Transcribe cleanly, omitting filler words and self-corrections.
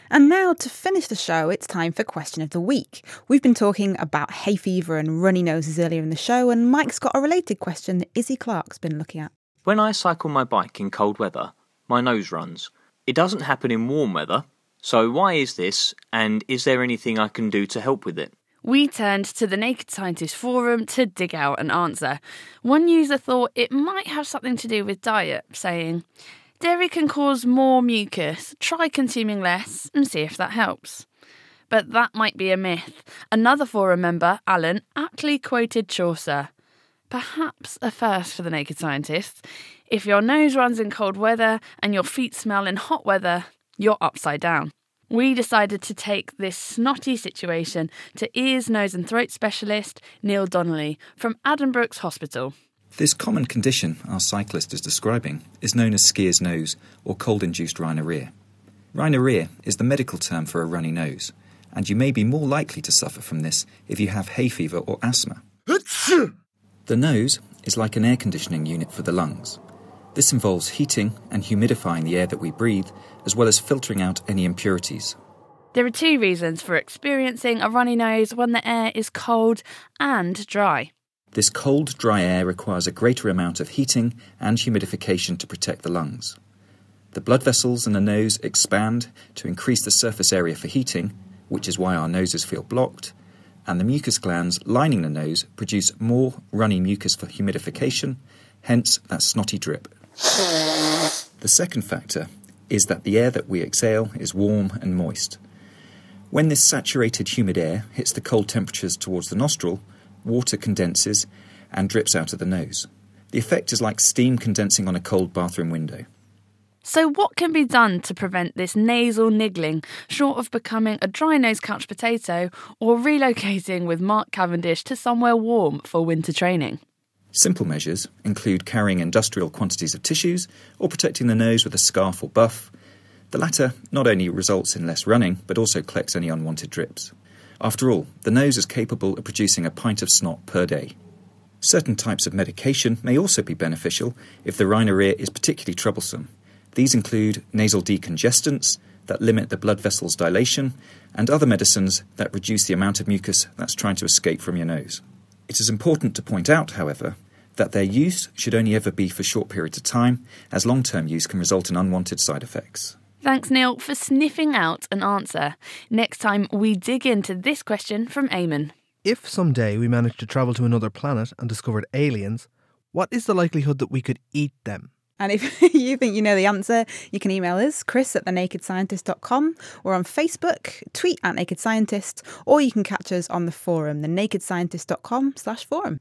And now, to finish the show, it's time for Question of the Week. We've been talking about hay fever and runny noses earlier in the show, and Mike's got a related question that Izzy Clark's been looking at. When I cycle my bike in cold weather, my nose runs. It doesn't happen in warm weather, so why is this, and is there anything I can do to help with it? We turned to the Naked Scientist forum to dig out an answer. One user thought it might have something to do with diet, saying, "Dairy can cause more mucus. Try consuming less and see if that helps." But that might be a myth. Another forum member, Alan, aptly quoted Chaucer. Perhaps a first for the Naked Scientists. If your nose runs in cold weather and your feet smell in hot weather, you're upside down. We decided to take this snotty situation to ears, nose and throat specialist Neil Donnelly from Addenbrooke's Hospital. This common condition our cyclist is describing is known as skier's nose or cold-induced rhinorrhea. Rhinorrhea is the medical term for a runny nose, and you may be more likely to suffer from this if you have hay fever or asthma. The nose is like an air conditioning unit for the lungs. This involves heating and humidifying the air that we breathe, as well as filtering out any impurities. There are two reasons for experiencing a runny nose when the air is cold and dry. This cold, dry air requires a greater amount of heating and humidification to protect the lungs. The blood vessels in the nose expand to increase the surface area for heating, which is why our noses feel blocked, and the mucus glands lining the nose produce more runny mucus for humidification, hence that snotty drip. The second factor is that the air that we exhale is warm and moist. When this saturated humid air hits the cold temperatures towards the nostril, water condenses and drips out of the nose. The effect is like steam condensing on a cold bathroom window. So what can be done to prevent this nasal niggling, short of becoming a dry-nosed couch potato or relocating with Mark Cavendish to somewhere warm for winter training? Simple measures include carrying industrial quantities of tissues or protecting the nose with a scarf or buff. The latter not only results in less running, but also collects any unwanted drips. After all, the nose is capable of producing a pint of snot per day. Certain types of medication may also be beneficial if the rhinorrhea is particularly troublesome. These include nasal decongestants that limit the blood vessels' dilation and other medicines that reduce the amount of mucus that's trying to escape from your nose. It is important to point out, however, that their use should only ever be for short periods of time, as long-term use can result in unwanted side effects. Thanks, Neil, for sniffing out an answer. Next time, we dig into this question from Eamon. If someday we managed to travel to another planet and discovered aliens, what is the likelihood that we could eat them? And if you think you know the answer, you can email us, chris@thenakedscientist.com, or on Facebook, tweet @nakedscientist, or you can catch us on the forum, thenakedscientist.com/forum.